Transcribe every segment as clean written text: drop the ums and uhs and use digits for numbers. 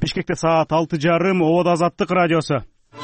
Бишкекте саат 6:30 Обод Азаттык радиосу.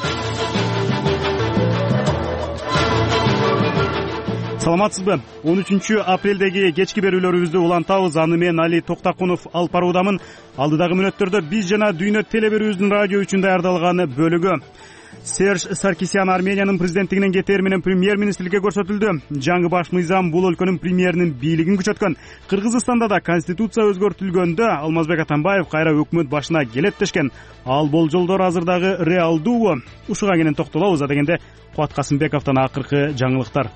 Саламатсызбы? 13 апрелдеги кечки берүүлөрүбүздү улантабыз. Аны мен Али Токтакунов алып баруудамын. Алдыдагы мүнөттөрдө биз жана Дүйнө телеберүүбүздүн радио үчүн даярдалган бөлүгү. Серж Саркисян Армениянын президенттигинен кетээр менен премьер-министрликке көрсөтүлдү. Жаңы баш мыйзам бул өлкөнүн премьеринин бийлигин күчөткөн. Кыргызстанда да конституция өзгөртүлгөндө Алмазбек Атамбаев кайра өкмөт башына келет дешкен. Ал болжолдор азырдагы реалдуу. Ушуга кенен токтолобуз. Дегенде Кубат Касымбековдон акыркы жаңылыктар.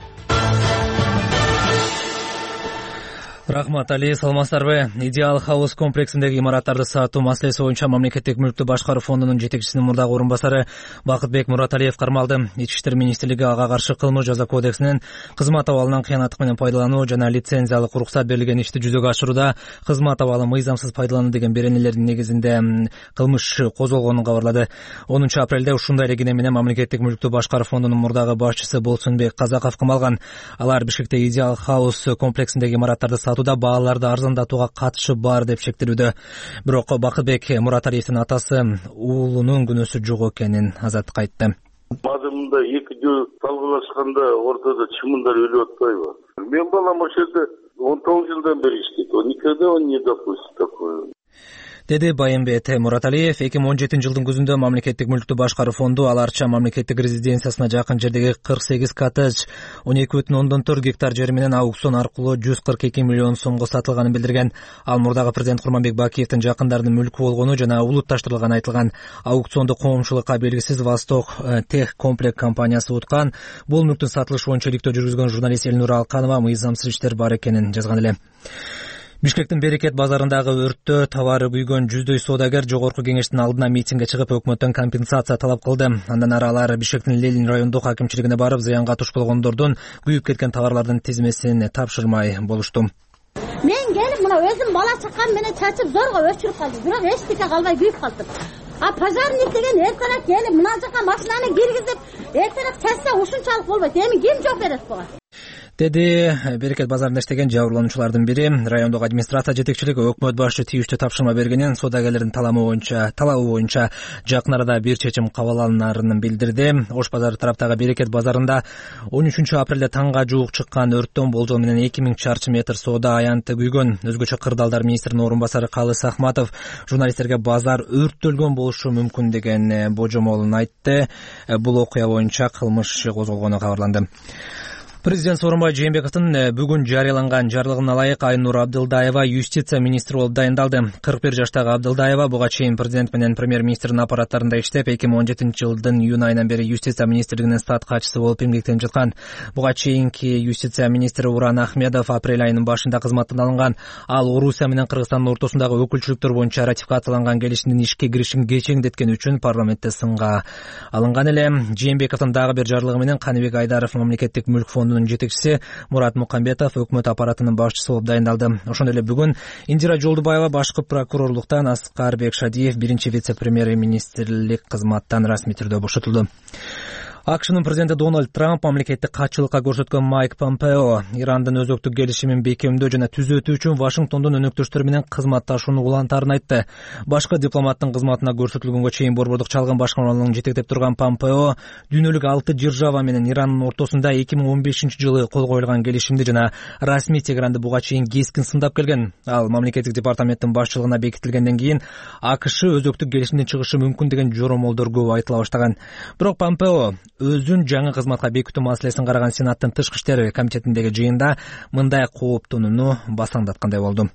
Рахмат, Али, саламатсыздарбы? Идеал хаус комплексиндеги имараттарды сатуу маселеси боюнча мамлекеттик мүлктү башкаруу фондунун жетекчисинин мурдагы орун басары Бакытбек Мураталиев кармалды. Ички иштер министрлиги ага каршы кылмыш жаза кодексинин кызмат абалынан кыянаттык менен пайдалануу жана лицензиялык уруксат берилген ишти жүзөгө ашырууда кызмат абалы мыйзамсыз пайдалануу деген беренелердин негизинде кылмыш козголгонун кабарлады. 10 апрелде ушундай эле кене менен мамлекеттик мүлктү башкаруу фондунун мурдагы башчысы Болсунбек Казаков камалган. Алар Бишкекте Идеал хаус комплексиндеги имараттарды сатууда бааларды арзандатууга катышы бар деп шектелүүдө. Бирок Бакытбек Мураталиевдин атасы уулунун күнөөсү жок экенин Азаттыкка айтты. Мазымында 2 жыл талкуулашканда ортодо чымындар өлүп атпайбы? Мен балам ошол жерде 19 жылдан бери иштейт. Никогда он не допустит такое. Деди Байымбет Мураталиев. 2017 жылдын күзүндө мамлекеттик мүлктү башкаруу фонду аларча мамлекеттик резиденциясына жакын жердеги 48 коттедж 12,4 гектар жери менен аукцион аркылуу 142 миллион сомго сатылганын билдирген. Ал мурдагы президент Курманбек Бакиевдин жакындарынын мүлкү болгону жана улутташтырылганы айтылган. Аукционду коомчулукка белгисиз Восток Тех Комплект компаниясы уткан. Бул мүлктүн сатылышы боюнча иликтөө жүргүзгөн журналист Элнура Алканова мыйзамсыз иштер бар экенин жазган эле. Бишкектин Берекет базарындагы өрттө товары күйгөн жүздөй соодагер жогорку кеңештин алдына митингге чыгып өкмөттөн компенсация талап кылды. Андан ары алар Бишкектин Ленин райондук акимчилигине барып, зыянга туш болгондордун күйүп кеткен товарлардын тизмесин тапшырмай болушту. Мен келип мына өзүм бала чакам менен чачып зорго өчүрүп калдым. Бирок эчтеке калбай күйүп калдым. Пожарник деген эртерээк келип мына жака машинаны киргизип, эртерээк чачса ушунчалык болбойт. Эми ким жооп берет буга? Деди Берекет базарында иштеген жабырлануучулардын бири. Райондук администрация жетекчилиги өкмөт башы тийиштүү тапшырма бергенин, соодагерлердин талабы боюнча жакын арада бир чечим кабыл алынарын билдирди. Ош базары тараптагы Берекет базарында 13 апрелде таңга жуук чыккан өрттөн болжол менен 2000 чарчы метр соода аянты күйгөн. Өзгөчө кырдаалдар министринин орун басары Калыс Ахматов журналисттерге базар өрттөлгөн болушу мүмкүн деген божомолун айтты. Бул окуя боюнча кылмыш козголгону кабарланды. Президент Сооронбай Жээнбековдун бүгүн жарыяланган жарлыгына ылайык Айнур Абдылдаева юстиция министри болуп дайындалды. 41 жаштагы Абдылдаева буга чейин президент менен премьер-министрдин аппараттарында иштеп, 2017 жылдын июнь айынан бери юстиция министрлигинин стат катчысы болуп эмгектенип жаткан. Буга чейинки юстиция министри Уран Ахмедов апрель айынын башында кызматтан алынган. Ал Орусия менен Кыргызстандын ортосундагы өкүлчүлүктөр боюнча ратификацияланган келишимдин ишке киришин кечеңдеткен үчүн парламентте сынга алынган эле. Жээнбековдун дагы бир жарлыгы менен Каныбек Айдаров мамлекеттик мүлк фонду жетекчиси, Мурат Мукамбетов өкмөт аппаратынын башчысы болуп дайындалды. Ошондой эле бүгүн Индира Жолдубаева башкы прокурорлуктан, Аскарбек Шадиев биринчи вице-премьер-министрлик кызматтан расмий түрдө бошотулду. АКШнын президенти Дональд Трамп мамлекеттик катчылыкка көрсөткөн Майк Помпео Ирандын өзөктүк келишимин бекемдөө жана түзөтүү үчүн Вашингтондун өнөктөштөрү менен кызматташууну улантаарын айтты. Башкы дипломаттын кызматына көрсөтүлгөнгө чейин борбордук чалгын башкармалыгын жетектеп турган Помпео дүйнөлүк 6 держава менен Ирандын ортосунда 2015 жылы кол коюлган келишимди жана расмий Тегеранды буга чейин кескин сындап келген. Ал мамлекеттик департаменттин башчылыгына бекитилгенден кийин АКШ өзөктүк келишимден чыгышы мүмкүн деген жоромолдор көп айтыла баштаган. Бирок Помпео өзүн жаңы кызматка бекитүү маселесин караган Сенаттын тышкы иштер комитетиндеги жыйында мындай кооптонууну басаңдаткандай болду.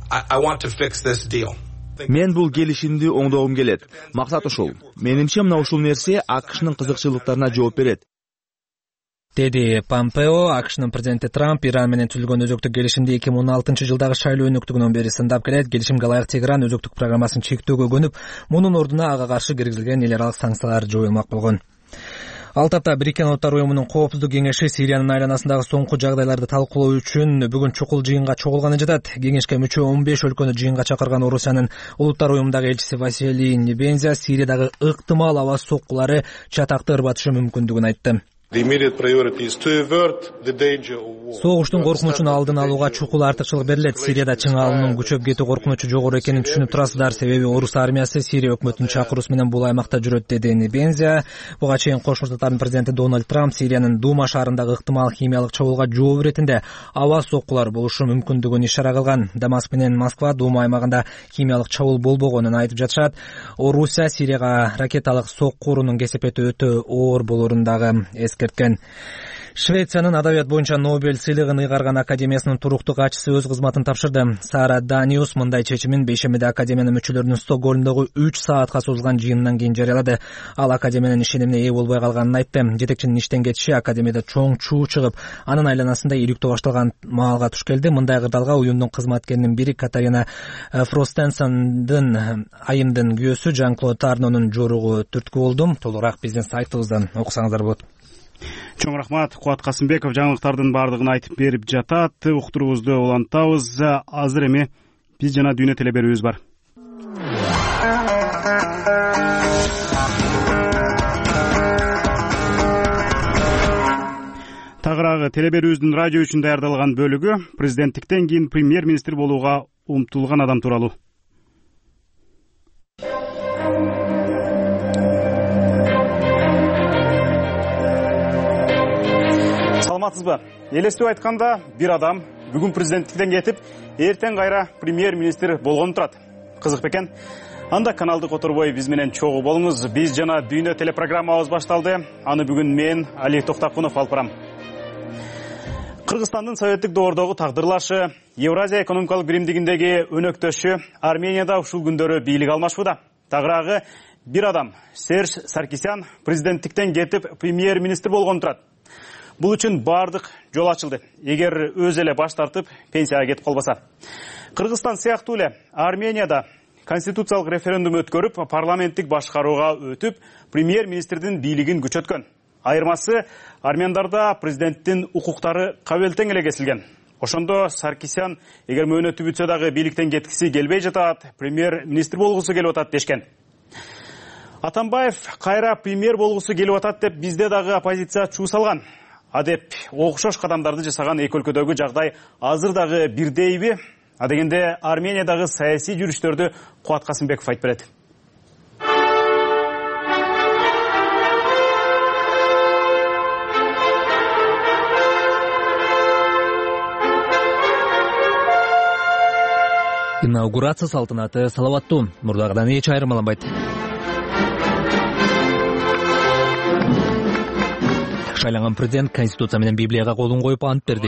Мен бул келишимди оңдогум келет. Максат ушул. Менимче мына ушул нерсе АКШнын кызыкчылыктарына жооп берет. Деди Помпео. АКШнын президенти Трамп Иран менен түзүлгөн өзөктүк келишимди 2016 жылдагы шайлоо өнөктүгүнөн бери сындап келет. Келишимге ылайык Тегеран өзөктүк программасын чектөөгө көнүп, мунун ордуна ага каршы киргизилген эл аралык санкциялар жоюлмак болгон. Ал тапта Бириккен Улуттар уюмунун коопсуздук кеңеши Сириянын айланасындагы соңку жагдайларды талкуулоо үчүн бүгүн чукул жыйынга чогулганы жатат. Кеңешке мүчө 15 өлкөнү жыйынга чакырган Орусиянын Улуттар уюмундагы элчиси Василий Небензя Сириядагы ыктымал аба соккулары чатакты ырбатышы мүмкүндүгүн айтты. Согуштун коркунучун алдын алууга чукул артыкчылык берилет. Сирияда чың алымынын күчөп кетүү коркунучу жогору экенин түшүнүп турасыздар. Себеби орус армиясы Сирия өкмөтүнүн чакыруусу менен бул аймакта жүрөт, деди Небензия. Буга чейин Кошмо Штаттардын президенти Дональд Трамп Сириянын Дума шаарындагы ыктымал химиялык чабуулга жооп иретинде аба соккулар болушу мүмкүндүгүн ишара кылган. Дамаск менен Москва Дума аймагында химиялык чабуул болбогонун айтып жатышат. Орусия Сирияга ракеталык сокку уруунун кесепети өтө оор болоорун дагы эскерткен. Швециянын адабият боюнча Нобель сыйлыгын ыйгарган академиясынын туруктуу катчысы өз кызматын тапшырды. Сара Даниус мындай чечимин бейшембиде академиянын мүчөлөрүнүн Стокгольмдогу 3 саатка созулган жыйынынан кийин жарыялады. Ал академиянын ишенимине ээ болбой калганын айтты. Жетекчинин иштен кетиши академияда чоң чуу чыгып, анын айланасында иликтөө башталган маалга туш келди. Мындай кырдаалга уюмдун кызматкеринин бири Катарина Фростенсендин айымдын күйөөсү Жан-Клод Тарнонун жоругу түрткү болду. Толугураак биздин сайтыбыздан окусаңыздар болот. Чоң рахмат. Кубат Касымбеков жаңылыктардын бардыгын айтып берип жатат. Уктуруубузду улантабыз. Азыр эми биз жана дүйнө теле берүүбүз бар. Тагыраагы теле берүүбүздүн радио үчүн даярдалган бөлүгү президенттиктен кийин премьер-министр болууга умтулган адам тууралуу. Саламатсызбы? Элестеп айтканда, бир адам бүгүн президенттиктен кетип, эртең кайра премьер-министр болгон турат. Кызык бекен? Анда каналды которбой биз менен чогуу болуңуз. Биз жана дүйнө телепрограммабыз башталды. Аны бүгүн мен, Али Токтакунов алып барам. Кыргызстандын советтик доордогу тагдырлашы, Евразия экономикалык биримдигиндеги өнөктөшү Арменияда ушул күндөрү бийлик алмашууда. Тагыраагы бир адам, Серж Саркисян, президенттиктен кетип премьер-министр болгон турат. Бул үчүн бардык жол ачылды. Эгер өз эле баш тартып, пенсияга кетип калбаса. Кыргызстан сыяктуу эле Арменияда конституциялык референдум өткөрүп, парламенттик башкарууга өтүп, премьер-министрдин бийлигин күчөткөн. Айырмасы армяндарда президенттин укуктары кабелтең эле кесилген. Ошондо Саркисян эгер мөөнөтү бүтсө дагы бийликтен кеткиси келбей жатат, премьер-министр болгусу келип атат дешкен. Атамбаев кайра премьер болгусу келип атат деп бизде дагы оппозиция чуу салган. Адеп окшош кадамдарды жасаган эки өлкөдөгү жагдай азыр дагы бирдейби? Дегенде Армениядагы саясий жүрүштөрдү Кубат Касымбеков айтып берет. Инаугурация салтанаты салаваттуу, мурдагыдан эч айырмаланбайт. Шайланган президент Конституция менен Библияга колун коюп ант берди.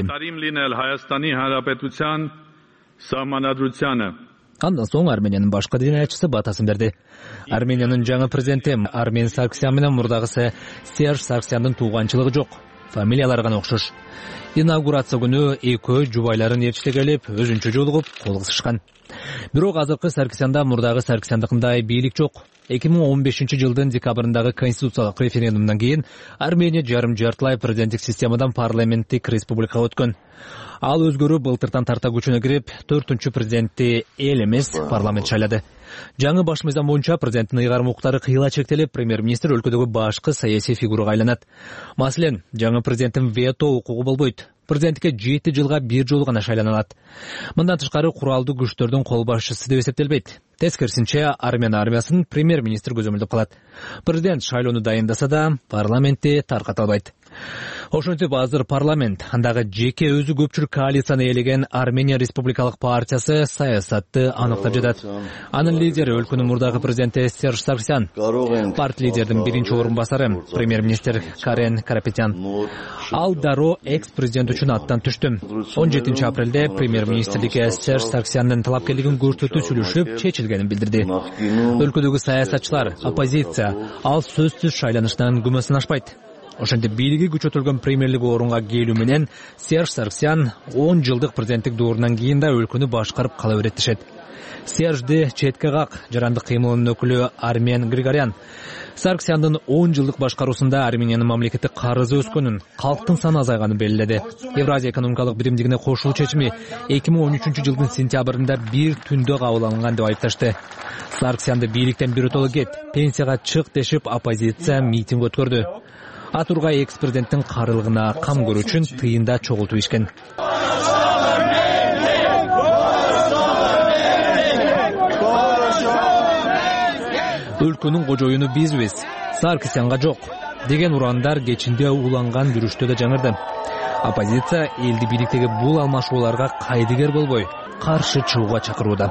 Андан соң Армениянын башкы дин айчысы батасын берди. Армениянын жаңы президенти Армен Саркисян менен мурдагысы Серж Саркисяндын тууганчылыгы жок. Фамилиялары гана окшош. Инаугурация күнү экөө жубайларын ээрчиле келип, өзүнчө жолугуп, кол кысышкан. Бирок азыркы Саркисянда мурдагы Саркисяндыкындай бийлик жок. 2015 жылдын декабрындагы конституциялык референдумдан кийин Армения жарым-жартылай президенттик системадан парламенттик республикага өткөн. Ал өзгөрүү былтыртан тарта күчүнө кирип, 4-чү президентти эл эмес парламент шайлады. Жаңы баш мыйзам боюнча президенттин ыйгарым укуктары кыйла чектелип, премьер-министр өлкөдөгү башкы саясий фигурага айланат. Маселен, жаңы президенттин вето укугу болбойт. Президентке 7 жылга бир жолу гана шайлана алат. Мындан тышкары куралдуу күчтөрдүн кол башчысы деп эсептелбейт. Тескерисинче, Армения армиясын премьер-министр көзөмөлдөп калат. Президент шайлоону дайындаса да, парламентти тарката албайт. Ошентип азыр парламент, андагы жеке өзү көпчүлүк коалицияны ээлеген Армения Республикалык партиясы саясатты аныктап жатат. Анын лидери өлкөнүн мурдагы президенти Серж Саркисян, партия лидердин биринчи орун басары премьер-министр Карен Карапетян. Ал дароо экс-президент үчүн аттан түштү. 17 апрелде премьер-министрликке Серж Саркисяндын талапкерлигин көрсөтүү сүйлөшүп чечилгенин билдирди. Өлкөдөгү саясатчылар, оппозиция ал сөзсүз шайланышынан күмөсүн ашпайт. Ошентип бийлиги күчөтүлгөн премьерлик орунга келүү менен Серж Саркисян 10 жылдык президенттик доорунан кийин да өлкөнү башкарып кала берет дешет. Сержди четке как жарандык кыймылынын өкүлү Армен Григорян Саркисяндын 10 жылдык башкаруусунда Армениянын мамлекеттик карызы өскөнүн, калктын саны азайганын белгиледи. Евразия экономикалык биримдигине кошулуу чечими 2013 жылдын сентябрында бир түндө кабыл алынган деп айыпташты. Саркисянды бийликтен биротоло кет, пенсияга чык дешип оппозиция митинг өткөрдү. Атургай экс-президенттин карылыгына кам көрүү үчүн тыйында чогултуп ишкен. Өлкөнүн кожоюну бизбиз, Саркисянга жок деген урандар кечинде уланган жүрүштө да жаңырды. Оппозиция элди бийликтеги бул алмашууларга кайдыгер болбой, каршы чыгууга чакырууда.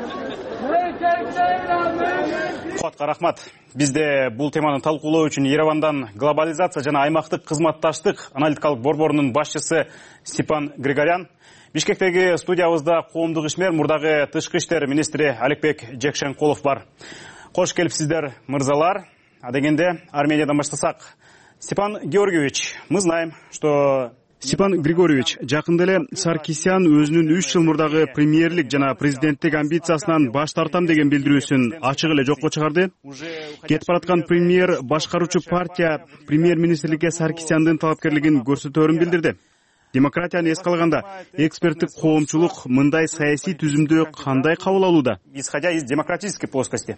Куатка рахмат. Бизде бул теманы талкуулоо үчүн Еревандан глобализация жана аймактык кызматташтык аналитикалык борборунун башчысы Степан Григорян, Бишкектеги студиябызда коомдук ишмер мурдагы тышкы иштер министри Аликбек Жекшенкулов бар. Кош келипсиздер, мырзалар. А дегенде Армениядан баштасак. Степан Георгиевич, мы знаем, что... Степан Григорьевич, жакында эле Саркисян өзүнүн 3 жыл мурдагы премьерлик жана президенттик амбициясынан баш тартам деген билдирүүсүн ачык эле жокко чыгарды. Кетип бараткан премьер башкаруучу партия премьер-министрликке Саркисяндын талапкерлигин көрсөтөөрүн билдирди. Демократияны эске алганда, эксперттик коомчулук мындай саясий түзүмдү кандай кабыл алууда? Исходя из демократической плоскости.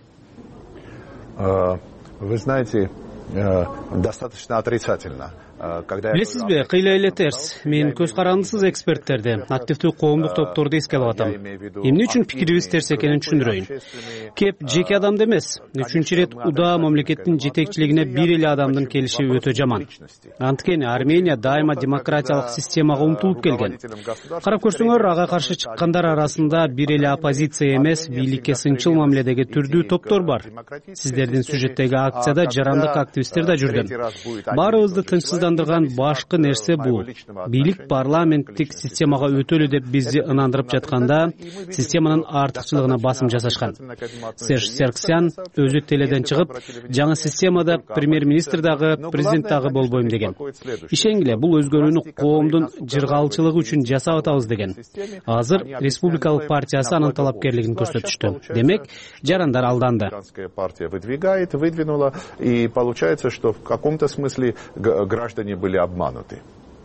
Вы знаете, достаточно отрицательно. Билесизби, кыйла эле терс. Мен көз карандысыз эксперттерди, активдүү коомдук топторду эске алып атам. Эмне үчүн пикирибиз терс экенин түшүндүрөйүн. Кеп жеке адамды эмес, 3 рет удаа мамлекеттин жетекчилигине бир эле адамдын келиши өтө жаман. Анткени Армения дайыма демократиялык системага умтулуп келген. Карап көрсөңөр, ага каршы чыккандар арасында бир эле оппозиция эмес, бийликке сынчыл мамиледеги түрдүү топтор бар. Сиздердин сюжеттеги акцияда жарандык активисттер да жүрдү. Баарыбызды тынчсыздандырган башкы нерсе бул. Бийлик парламенттик системага өтөлү деп бизди ынандырып жатканда, системанын артыкчылыгына басым жасашкан. Серж Саркисян өзү теледен чыгып, жаңы системада премьер-министр дагы, президент дагы болбойм деген. Ишенгиле, бул өзгөрүүнү коомдун жыргалчылыгы үчүн жасап атабыз деген. Азыр Республикалык партиясы анын талапкерлигин көрсөтүштү. Демек, жарандар алданды. Партия выдвинула, и получается, что в каком-то смысле граждане были обмануты.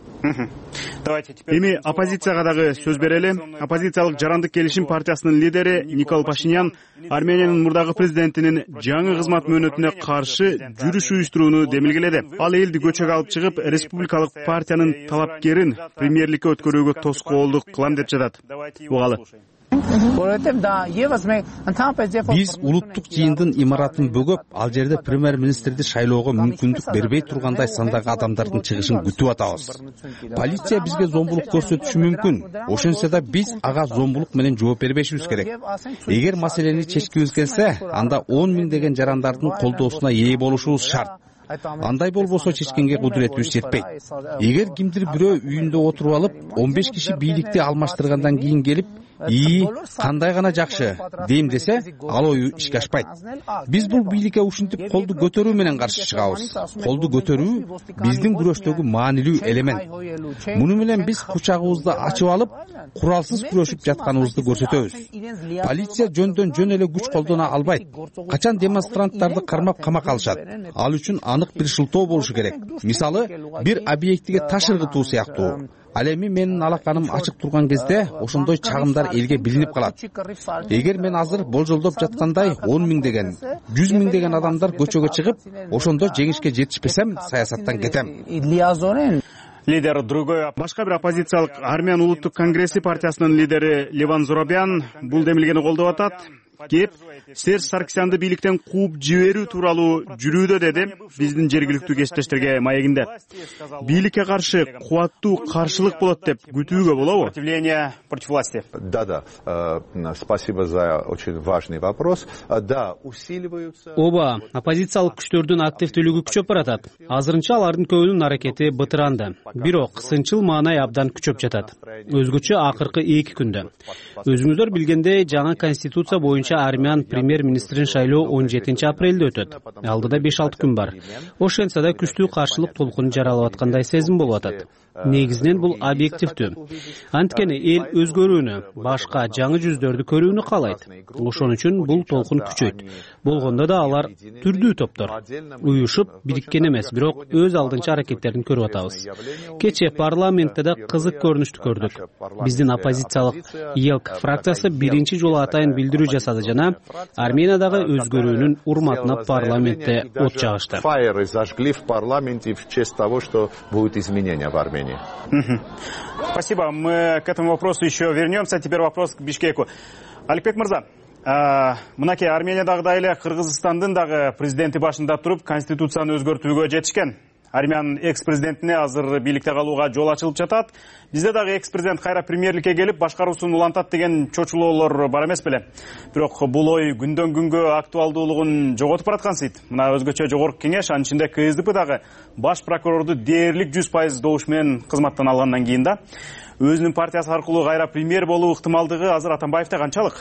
Эми оппозицияга дагы сөз берели. Оппозициялык жарандык келишим партиясынын лидери Никол Пашинян Армениянын мурдагы президентинин жаңы кызмат мөөнөтүнө каршы жүрүш уюштурууну демилгеледи. Ал элди көчөгө алып чыгып, республикалык партиянын талапкерин премьерликке өткөрүүгө тоскоолдук кылам деп жатат. Угалы. Биз улуттук жыйындын имаратын бөгөп, ал жерде премьер-министрди шайлоого мүмкүндүк бербей тургандай сандагы адамдардын чыгышын күтүп атабыз. Полиция бизге зомбулук көрсөтүшү мүмкүн. Ошентсе да биз ага зомбулук менен жооп бербешибиз керек. Эгер маселени чечкибиз келсе, анда 10 000 деген жарандардын колдоосуна ээ болушубуз шарт. Андай болбосо чечкенге кудуретибиз жетпейт. Эгер кимдир бирөө үйүндө отуруп алып, 15 киши бийликти алмаштыргандан кийин келип, кандай гана жакшы дейм десе, ал ою ишке ашпайт. Биз бул бийликке ушинтип колду көтөрүү менен каршы чыгабыз. Колду көтөрүү биздин күрөштөгү маанилүү элемент. Муну менен биз кучагыбызды ачып алып, куралсыз күрөшүп жатканыбызды көрсөтөбүз. Полиция жөндөн жөн эле күч колдоно албайт. Качан демонстранттарды кармап камак алышат. Ал үчүн анык бир шылтоо болушу керек. Мисалы, бир объектиге таш ыргытуу сыяктуу. Ал эми менин алаканым ачык турган кезде ошондой чагымдар элге билинип калат. Эгер мен азыр болжолдоп жаткандай 10 000 деген, 100 000 деген адамдар көчөгө чыгып, ошондо жеңишке жетишпесем, саясаттан кетем. Лидер другой. Башка бир оппозициялык Армян улуттук конгресси партиясынын лидери Леван Зуробян бул демилгени колдоп атат. Кеп Серж Саркисянды бийликтен кууп жиберүү тууралуу жүрүүдө деди биздин жергиликтүү кесиптештерге маегинде. Бийликке каршы кубаттуу каршылык болот деп күтүүгө болобу? Сопротивление против власти. Да, спасибо за очень важный вопрос. Да, усиливаются. Оба, оппозициялык күчтөрдүн активдүүлүгү күчөп баратат. Азырынча алардын көбүнүн аракети бытыранды. Бирок сынчыл маанай абдан күчөп жатат. Өзгөчө акыркы 2 күндө. Өзүңүздөр билгендей, жаңы конституция боюнча Армян премьер-министрин шайлоо 17 апрелде өтөт. Алдыда 5-6 күн бар. Ошентсе да күчтүү каршылык толкуну жаралып аткандай сезим болуп атат. Негизинен бул объективдүү. Анткени эл өзгөрүүнү, башка жаңы жүздөрдү көрүүнү каалайт. Ошон үчүн бул толкун күчөйт. Болгондо да алар түрдүү топтор. Уюшуп, бириккен эмес, бирок өз алдынча аракеттерин көрүп атабыз. Кече парламентте да кызык көрүнүштү көрдүк. Биздин оппозициялык ЕЛК фракциясы биринчи жолу атайын билдирүү жасады баштады жана Армениядагы өзгөрүүнүн урматына парламентте от жагышты. Фаеры зажгли в парламенте в честь того, что будут изменения в Армении. Спасибо. Мы к этому вопросу еще вернемся. Теперь вопрос к Бишкеку. Аликбек мырза, мынакей Армениядагыдай эле Кыргызстандын дагы президенти башында туруп конституцияны өзгөртүүгө жетишкен. Армян экс-президентине азыр бийликте калууга жол ачылып жатат. Бизде дагы экс-президент кайра премьерликке келип башкаруусун улантат деген чочулоолор бар эмес беле. Бирок бул ой күндөн күнгө актуалдуулугун жоготуп бараткансыйт. Мына өзгөчө жогорку кеңеш, анын ичинде КСДП дагы баш прокурорду дээрлик 100% добуш менен кызматтан алгандан кийин да өзүнүн партиясы аркылуу кайра премьер болуу ыктымалдыгы азыр Атамбаевде канчалык?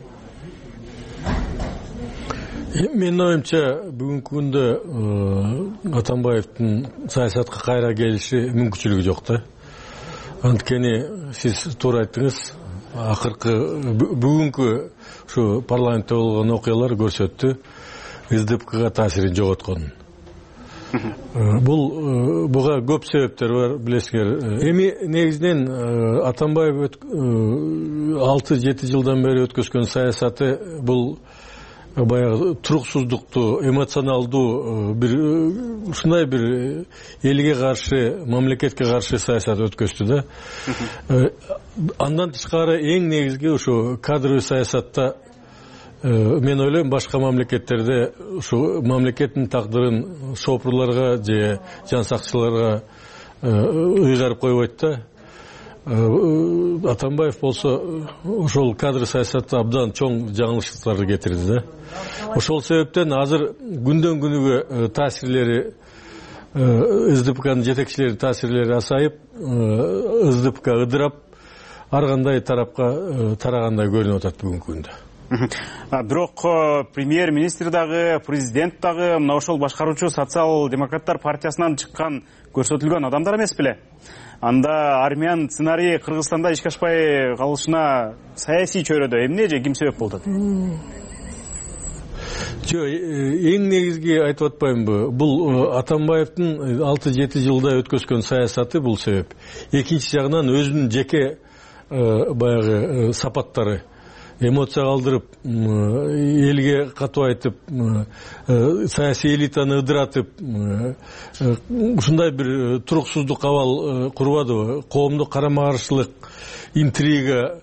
Менин оюмча бүгүнкү күндө Атамбаевдин саясатка кайра келиши мүмкүнчүлүгү жок да. Анткени сиз туура айттыңыз, акыркы бүгүнкү ушу парламентте болгон окуялар көрсөттү СДПКга таасирин жоготконун. Буга көп себептер бар, билесиңер. Эми негизинен Атамбаев 6-7 жылдан бери өткөзгөн саясаты бул баягы туруксуздукту, эмоционалдуу бир ушундай бир элге каршы, мамлекетке каршы саясат өткөздү да. Андан тышкары эң негизги ушу кадровый саясатта мен ойлойм башка мамлекеттерде ушу мамлекеттин тагдырын шопурларга же жан сакчыларга ыйгарып койбойт да. Атамбаев болсо ошол кадр саясатта абдан чоң жаңылыштыктарды кетирди да. Ошол себептен азыр күндөн күнүгө таасирлери СДПКнын жетекчилеринин таасирлери асайып, СДПК ыдырап, ар кандай тарапка тарагандай көрүнүп атат бүгүнкү күндө. Бирок премьер-министр дагы, президент дагы мына ошол башкаруучу социал-демократтар партиясынан чыккан көрсөтүлгөн адамдар эмес беле? Анда армян сценарий Кыргызстанда ишке ашпай калышына саясий чөйрөдө эмне же ким себеп болду? Жок, эң негизги айтып атпаймынбы? Бул Атамбаевдин 6-7 жылда өткөзгөн саясаты бул себеп. Экинчи жагынан өзүнүн жеке баягы сапаттары, эмоция калтырып, элге катуу айтып, саясий элитаны ыдыратып, ушундай бир туруксуздук абал курбадыбы? Коомдук карама-каршылык, интрига,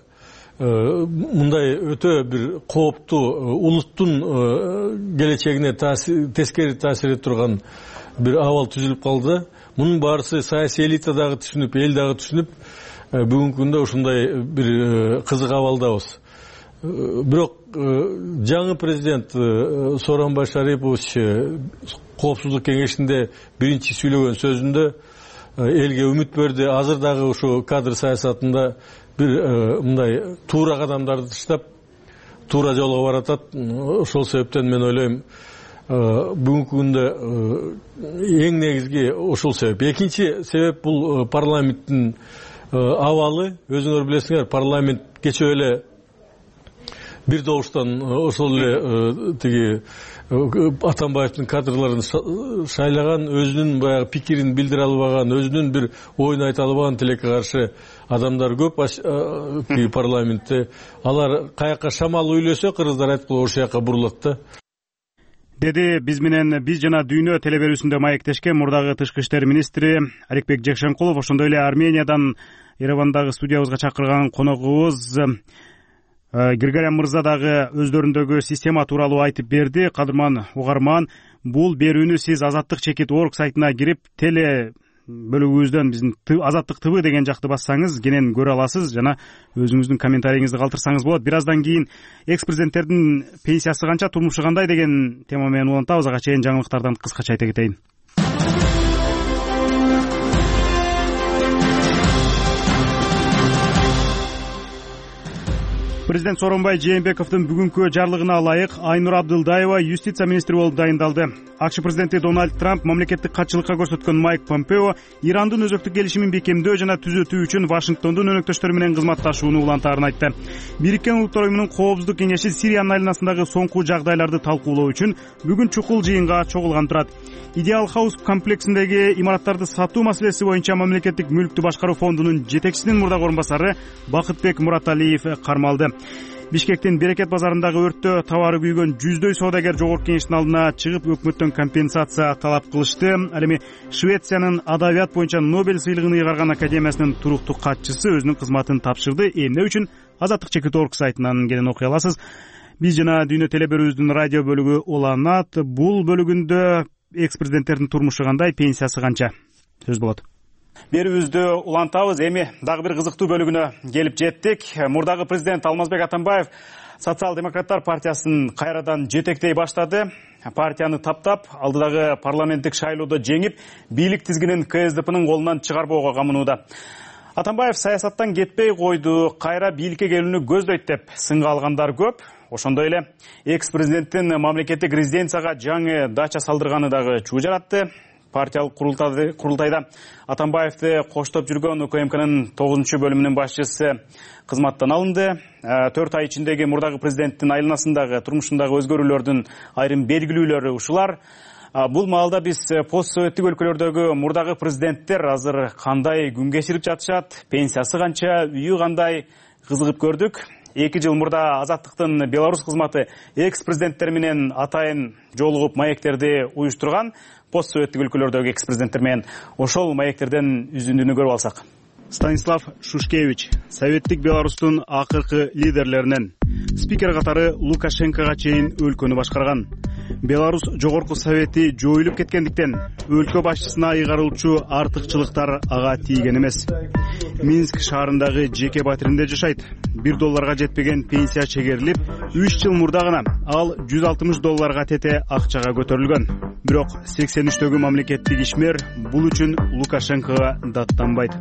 мындай өтө бир кооптуу, улуттун келечегине тескери таасир эте турган бир абал түзүлүп калды. Мунун баарысы саясий элита дагы түшүнүп, эл дагы түшүнүп, бүгүнкү күндө ушундай бир кызык абалдабыз. Бирок жаңы президент Сооронбай Шарипович коопсуздук кеңешинде биринчи сүйлөгөн сөзүндө элге үмүт берди. Азыр дагы ушу кадр саясатында бир мындай туура кадамдарды таштап, туура жолго баратат. Ошол себептен мен ойлойм бүгүнкү күндө эң негизги ошол себеп. Экинчи себеп бул парламенттин абалы. Өзүңөр билесиңер, парламент кечээ эле бир добуштан ошол эле тиги Атамбаевдин кадрларын шайлаган, өзүнүн баягы пикирин билдире албаган, өзүнүн бир оюн айта албаган тилекке каршы адамдар көп парламентте. Алар каяка шамал үйлөсө, кыргыздар айткылы ошол жака бурулат да. Деди биз менен Биз жана Дүйнө телеберүүсүндө маектешкен мурдагы тышкы иштер министри Аликбек Жекшенкулов. Ошондой эле Армениядан Еревандагы студиябызга чакырган коногубуз Григорян мырза дагы өздөрүндөгү система тууралуу айтып берди. Кадырман угарман, бул берүүнү сиз Азаттык чекит орг сайтына кирип, теле бөлүгүбүздөн биздин Азаттык ТВ деген жакты бассаңыз кенен көрө аласыз жана өзүңүздүн комментарийиңизди калтырсаңыз болот. Бир аздан кийин экс-президенттердин пенсиясы канча, турмушу кандай деген тема менен улантабыз. Ага чейин жаңылыктардан кыскача айта кетейин. Президент Сооронбай Жээнбековдун бүгүнкү жарлыгына ылайык Айнур Абдылдаева юстиция министри болуп дайындалды. АКШ президенти Дональд Трамп мамлекеттик катчылыкка көрсөткөн Майк Помпео Ирандын өзөктүк келишимин бекемдөө жана түзөтүү үчүн Вашингтондун өнөктөштөрү менен кызматташууну улантаарын айтты. Бириккен Улуттар уюмунун коопсуздук кеңеши Сириянын айланасындагы соңку жагдайларды талкуулоо үчүн бүгүн чукул жыйынга чогулган турат. Идеал Хаус комплексиндеги имараттарды сатуу маселеси боюнча мамлекеттик мүлктү башкаруу фондунун жетекчисинин мурдагы орун басары Бакытбек Мураталиев кармалды. Бишкектин Берекет базарындагы өрттө табары күйгөн жүздөй соодагер жогорку кеңештин алдына чыгып өкмөттөн компенсация талап кылышты. Ал эми Швециянын адабият боюнча Нобель сыйлыгын ыйгарган академиясынын туруктуу катчысы өзүнүн кызматын тапшырды. Эмне үчүн? Азаттык Чекит.org сайтынан келен окуя аласыз. Биз жана Дүйнө телеберүүбүздүн радио бөлүгү уланат. Бул бөлүгүндө экс-президенттердин турмушу кандай, пенсиясы канча? Сөз болот. Берүүбүздү улантабыз. Эми дагы бир кызыктуу бөлүгүнө келип жеттик. Мурдагы президент Алмазбек Атамбаев Социал-демократтар партиясын кайрадан жетектей баштады. Партияны таптап, алдыдагы парламенттик шайлоодо жеңип, бийлик тизгинин КСДПнын колунан чыгарбоого камынууда. Атамбаев саясаттан кетпей койду, кайра бийликке келүүнү көздөйт деп сынга алгандар көп. Ошондой эле экс-президенттин мамлекеттик резиденцияга жаңы дача салдырганы дагы чуу жаратты. Партиялык курултайда Атамбаевди коштоп жүргөн УКМКнын 9 бөлүмүнүн башчысы кызматтан алынды. 4 ай ичиндеги мурдагы президенттин айланасындагы, турмушундагы өзгөрүүлөрдүн айрым белгилүүлөрү ушулар. Бул маалда биз постсоветтик өлкөлөрдөгү мурдагы президенттер азыр кандай күн кечирип жатышат, пенсиясы канча, үйү кандай кызыгып көрдүк. 2 жыл мурда Азаттыктын Беларусь кызматы экс-президенттер менен атайын жолугуп маектерди уюштурган. Постсоветтик өлкөлөрдөгү экс-президенттер менен ошол маектерден үзүндүнү көрүп алсак. Станислав Шушкевич, советтик Беларустун акыркы лидерлеринен. Спикер катары Лукашенкога чейин өлкөнү башкарган. Беларусь жогорку совети жоюлуп кеткендиктен өлкө башчысына ыйгарылчу артыкчылыктар ага тийген эмес. Минск шаарындагы жеке батиринде жашайт. $1 жетпеген пенсия чегерилип, 3 жыл мурда гана ал $160 тете акчага көтөрүлгөн. Бирок 83-төгү мамлекеттик ишмер бул үчүн Лукашенкога даттанбайт.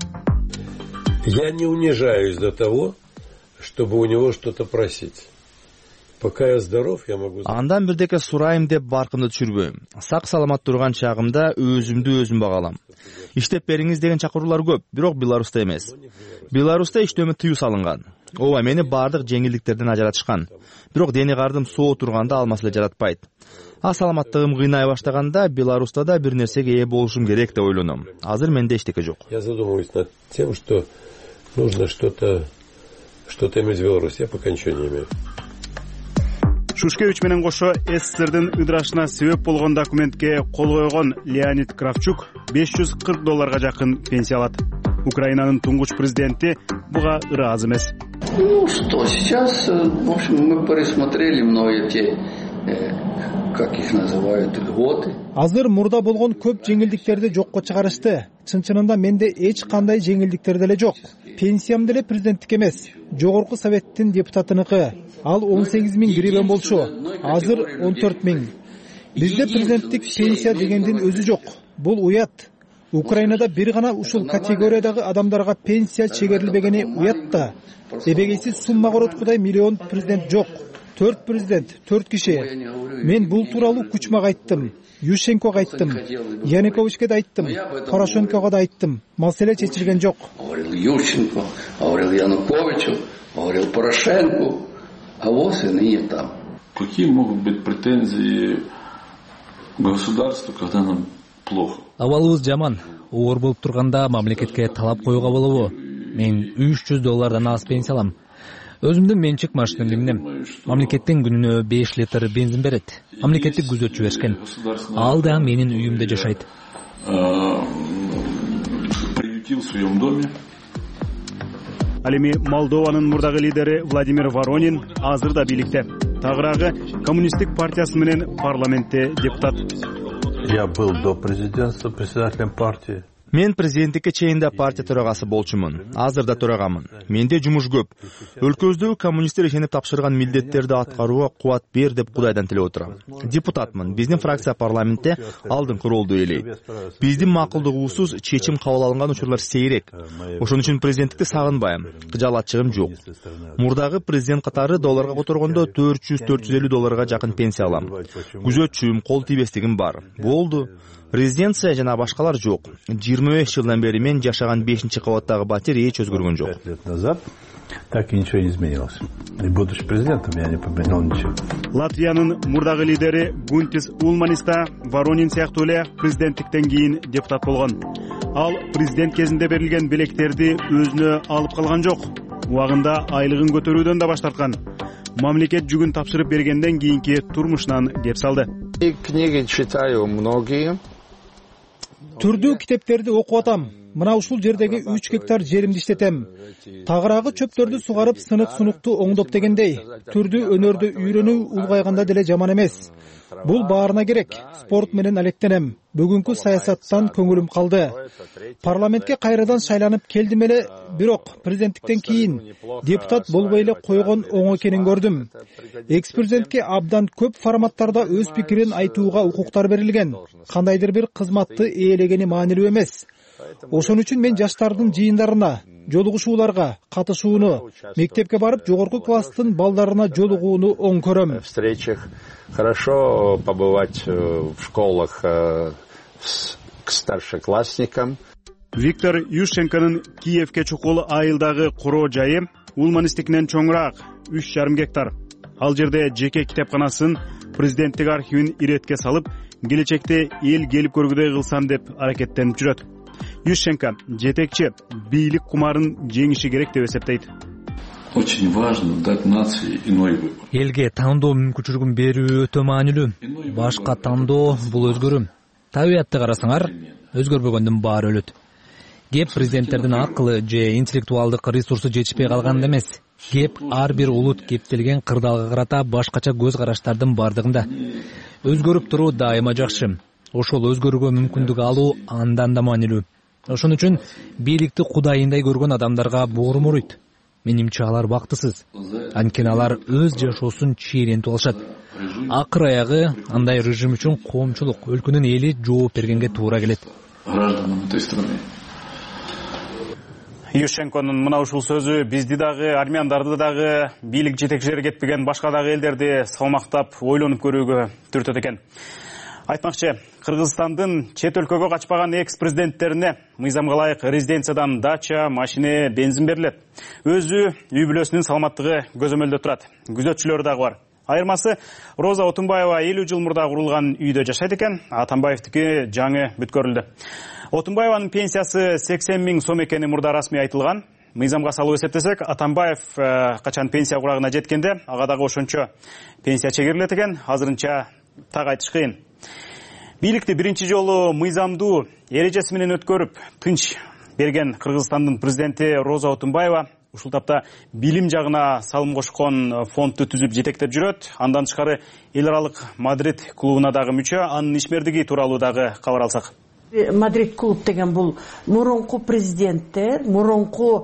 Я не унижаюсь до того, чтобы у него что-то просить. Пока я здоров, я могу... Андан бирдеке сурайым деп баркымды түшүрбөйм. Сак саламат турган чагымда өзүм багалам. Иштеп бериңиз деген чакыруулар көп, бирок Беларуста эмес. Беларуста иштөөмө тыюу салынган. Ооба, мени бардык жеңилдиктерден ажыратышкан. Бирок дене кардым соо турганда ал маселе жаратпайт. Саламаттыгым кыйнай баштаганда Беларуста да бир нерсеге ээ болушум керек деп ойлоном. Азыр менде эчтеке жок. Я задумываюсь над тем, что нужно что-то иметь в Беларуси. Я пока ничего не имею. Шушкевич менен кошо СССРдин ыдырашына себеп болгон документке кол койгон Леонид Кравчук $540 жакын пенсия алат. Украинанын туңгуч президенти буга ыраазы эмес. Ну что, сейчас, в общем, мы пересмотрели многие те, как их называют, льготы. Азыр мурда болгон көп жеңилдиктерди жокко чыгарышты. Чынчынында менде эч кандай жеңилдиктер деле жок. Пенсиям деле президенттик эмес, жогорку советтин депутатыныкы. Ал 18.000 гривен болчу. Азыр 14.000. Бизде президенттик пенсия дегендин өзү жок. Бул уят. Украинада бир гана ушул категориядагы адамдарга пенсия чегерилбегени уят да. Эбегейсиз сумма короткудай миллион президент жок. 4 президент, 4 киши. Мен бул тууралуу Кучмага айттым, Ющенкого айттым, Януковичке да айттым, Порошенкого да айттым. Маселе чечилген жок. Говорил Ющенко, говорил Януковичу, говорил Порошенко, а вот и ныне там. Какие могут быть претензии государству, когда нам плохо? Абалыбыз жаман. Оор болуп турганда мамлекетке талап коюуга болобу? Мен $300 аз пенсия алам. Өзүмдүн менчик машинам эмнем. Мамлекеттин күнүнө 5 литр бензин берет. Мамлекеттик күзөтчү беришкен. Ал да менин үйүмдө жашайт. Приютил в своем доме. Ал эми Молдованын мурдагы лидери Владимир Воронин азыр да бийликте. Тагыраагы коммунисттик партиясы менен парламентте депутат. Я был до президентства председателем партии. Мен президенттикке чейин да партия төрагасы болчумун. Азыр да төрагамын. Менде жумуш көп. Өлкөбүздөгү коммунисттер ишенип тапшырган милдеттерди аткарууга кубат бер деп Кудайдан тилеп отурам. Депутатмын. Биздин фракция парламентте алдыңкы ролду ээлейт. Биздин макулдугубуз чечим кабыл алынган учурлар сейрек. Ошон үчүн президенттикти сагынбайм. Кыжаалатчыгым жок. Мурдагы президент катары долларга которгондо $400-450 жакын пенсия алам. Күзөтчүм, кол тийбестигим бар. Болду. Резиденция жана башкалар жок. 25 жылдан бери мен жашаган 5-кабаттагы батир эч өзгөргөн жок. 5 лет назад так и ничего не изменилось. И будучи президентом я не поменял ничего. Латвиянын мурдагы лидери Гунтис Улманиста Воронин сыяктуу эле президенттиктен кийин депутат болгон. Ал президент кезинде берилген белектерди өзүнө алып калган жок. Убагында айлыгын көтөрүүдөн да баш тарткан. мамлекет жүгүн тапшырып бергенден кийинки турмушунан кеп салды. Книги читаю многие. Түрдүү китептерди окуп атам. Мына ушул жердеги 3 гектар жеримди иштетем. Тагыраагы чөптөрдү сугарып, сынык сунукту оңдоп дегендей. Түрдүү өнөрдү үйрөнүү улгайганда деле жаман эмес. Бул баарына керек. Спорт менен алектенем. Бүгүнкү саясаттан көңүлүм калды. Парламентке кайрадан шайланып келдим эле, бирок президенттиктен кийин депутат болбой эле койгон оң экенин көрдүм. Экс-президентке абдан көп форматтарда өз пикирин айтууга укуктар берилген. Кандайдыр бир кызматты ээлегени маанилүү эмес. Ошон үчүн мен жаштардын жыйындарына, жолугушууларга катышууну, мектепке барып жогорку класстын балдарына жолугууну оң көрөм. Хорошо побывать в школах к старшеклассникам. Виктор Ющенконун Киевке чукул айылдагы куроо жайы Улманистикинен чоңураак 3,5 гектар. Ал жерде жеке китепканасын, президенттик архивин иретке салып, келечекте эл келип көргүдөй кылсам деп аракеттенип жүрөт. Ющенко жетекчи бийлик кумарын жеңиши керек деп эсептейт. Очень важно дать нации иной выбор. Элге тандоо мүмкүнчүлүгүн берүү өтө маанилүү. Башка тандоо бул өзгөрүү. Табиятты карасаңар, өзгөрбөгөндүн баары өлөт. Кеп президенттердин акылы же интеллектуалдык ресурсу жетишпей калганда эмес. Кеп ар бир улут кептелген кырдаалга карата башкача көз караштардын бардыгында. Өзгөрүп туруу дайыма жакшы. Ошол өзгөрүүгө мүмкүндүк алуу андан да маанилүү. Ошон үчүн бийликти кудайындай көргөн адамдарга буурум уруйт. Менимче алар бактысыз. Анткени алар өз жашоосун чийлентип алышат. Акыр аягы андай режим үчүн коомчулук, өлкөнүн эли жооп бергенге туура келет. Гражданам этой страны. Ющенконун мына ушул сөзү бизди дагы, армяндарды дагы, бийлик жетекчилери кетпеген башка дагы элдерди салмактап, ойлонуп көрүүгө түртөт экен. Айтмакчы, Кыргызстандын чет өлкөгө качпаган экс-президенттерине мыйзамга ылайык резиденциядан дача, машина, бензин берилет. Өзү үй бүлөсүнүн саламаттыгы көзөмөлдө турат. Күзөтчүлөр дагы бар. Айырмасы Роза Отунбаева 50 жыл мурда курулган үйдө жашайт экен, Атамбаевдики жаңы бүткөрүлдү. Отунбаеванын пенсиясы 80 000 сом экени мурда расмий айтылган. Мыйзамга салып эсептесек, Атамбаев качан пенсия курагына жеткенде, ага дагы ошончо пенсия чегерилет экен. Азырынча так айтыш кыйын. Бийликти биринчи жолу мыйзамдуу эрежеси менен өткөрүп, тынч берген Кыргызстандын президенти Роза Отунбаева ушул тапта билим жагына салым кошкон фондду түзүп жетектеп жүрөт. Андан тышкары эл аралык Мадрид клубуна дагы мүчө, анын ишмердиги тууралуу дагы кабар алсак. Мадрид клуб деген бул мурунку президенттер, мурунку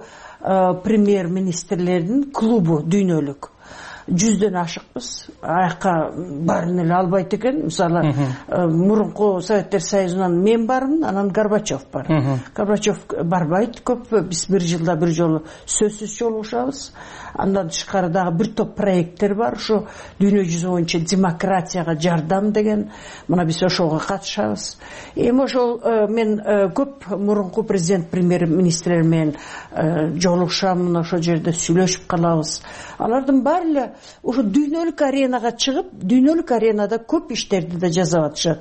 премьер-министрлердин клубу дүйнөлүк. 100дөн ашыкпыз. Аяққа барын эле албайт экен. Мисалы, мурунку Советтер Союзунан мен бармын, анан Горбачев бар. Горбачев барбайт көп. Биз бир жылда бир жолу сөзсүз жолугушабыз. Андан тышкары дагы бир топ проекттер бар. Ушу дүйнө жүзү боюнча демократияга жардам деген. Мына биз ошого катышабыз. Эми ошол мен көп мурунку президент, премьер-министрлер менен жолугушам, ошол жерде сүйлөшүп калабыз. Алардын баары эле ушу дүйнөлүк аренага чыгып, дүйнөлүк аренада көп иштерди да жасап атышат.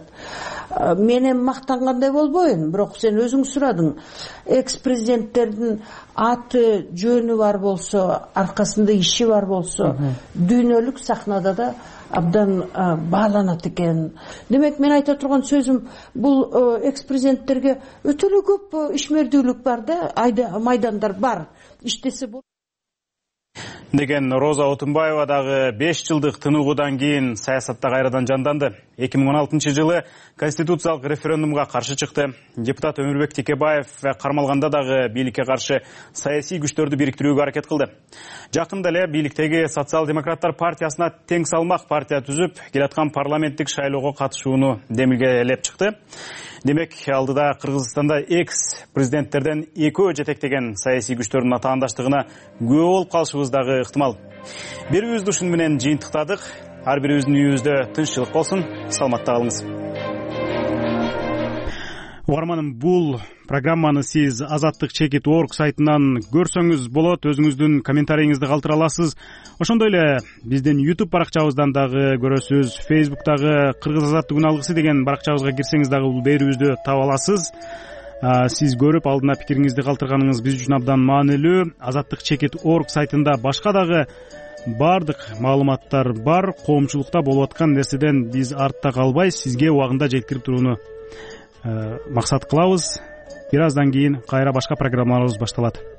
Менен мактангандай болбойн, бирок сен өзүң сурадың. Экс-президенттердин аты, жөнү бар болсо, аркасында иши бар болсо, дүйнөлүк сахнада да абдан бааланат экен. Демек, мен айта турган сөзүм, бул экс-президенттерге өтө эле көп ишмердүүлүк бар да, майдандар бар. Иштесе болот деген Роза Отунбаева дагы 5 жылдык тынугудан кийин саясатта кайрадан жанданды. 2016 жылы конституциялык референдумга каршы чыкты. Депутат Өмүрбек Текебаев кармалганда дагы бийликке каршы саясий күчтөрдү бириктирүүгө аракет кылды. Жакында эле бийликтеги Социал-демократтар партиясына тең салмак партия түзүп, келаткан парламенттик шайлоого катышууну демилгелеп чыкты. Демек, алдыда Кыргызстанда экс-президенттерден экөө жетектеген саясий күчтөрдүн атаандаштыгына күбө болуп калышыбыз дагы ыктымал. Бирибизди ушун менен жыйынтыктадык. Ар бирибиздин үйүбүздө тынччылык болсун. Саламатта калыңыз. Угарманым, бул программаны сиз azattik.org сайтынан көрсөңүз болот, өзүңүздүн комментарийиңизди калтыра аласыз. Ошондой эле биздин YouTube баракчабыздан дагы көрөсүз. Facebook'тагы Кыргыз азаттык үн алгысы деген баракчабызга кирсеңиз дагы бул берүүбүздү таба аласыз. Сиз көрүп, алдына пикириңизди калтырганыңыз биз үчүн абдан маанилүү. azattik.org сайтында башка дагы баардык маалыматтар бар. Коомчулукта болуп аткан нерседен биз артта калбай сизге убагында жеткирип турууну максат кылабыз. Бир аздан кийин кайра башка программаларыбыз башталат.